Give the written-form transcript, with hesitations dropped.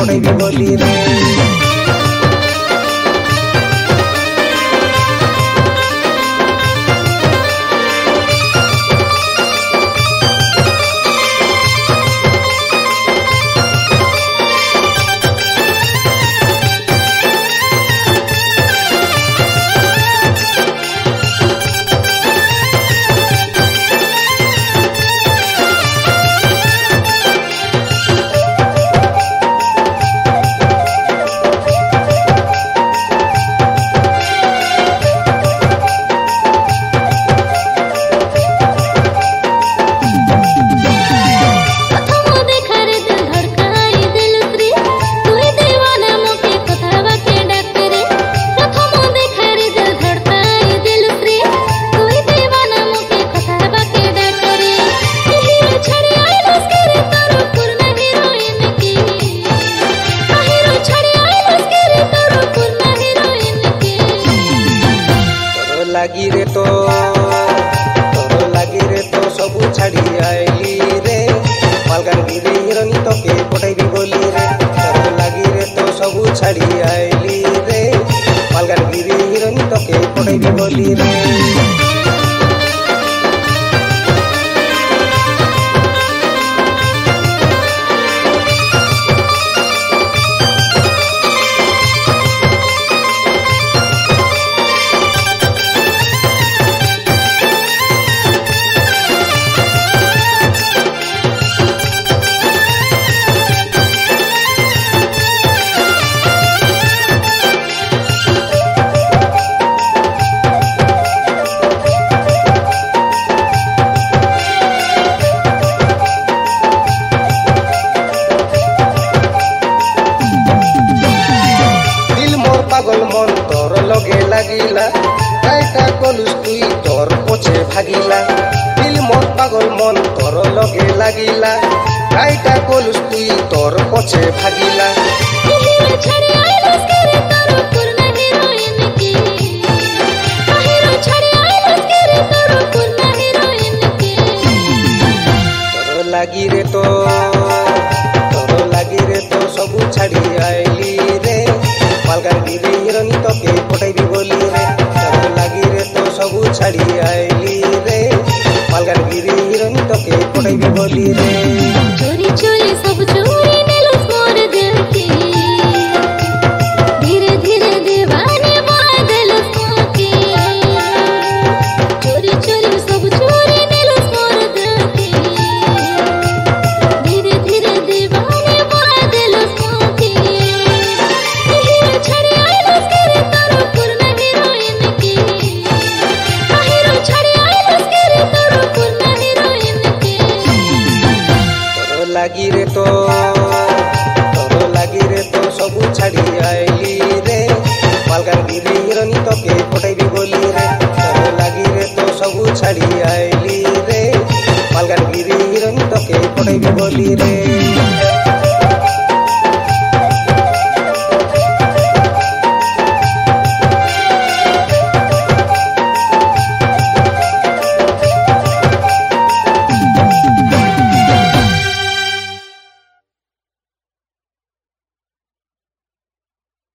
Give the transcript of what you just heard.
ପଠେଇବି ବୋଲି ରେ। लागी रे तो सबू छाड़ी आइली रे मालकानगिरी हिरोनी तोके पठेबी बोली रे। तोर लागी रे तो सबू छाड़ी आइली रे मालकानगिरी हिरोनी तोके पठेबी बोली रे। पागल मन तोर लगे लागिला काइटा कलुस तुई तोर पछे भागिला। दिल मोर पागल मन तोर लगे लागिला काइटा कलुस तुई तोर पछे भागिला। तोर लागी रे तो सबू छाड़ी आइली रे मालकानगिरी हिरोनी तोके पठेबी बोली रे। तोर लागी रे तो सबू छाड़ी आइली रे मालकानगिरी हिरोनी तोके पठेबी बोली रे।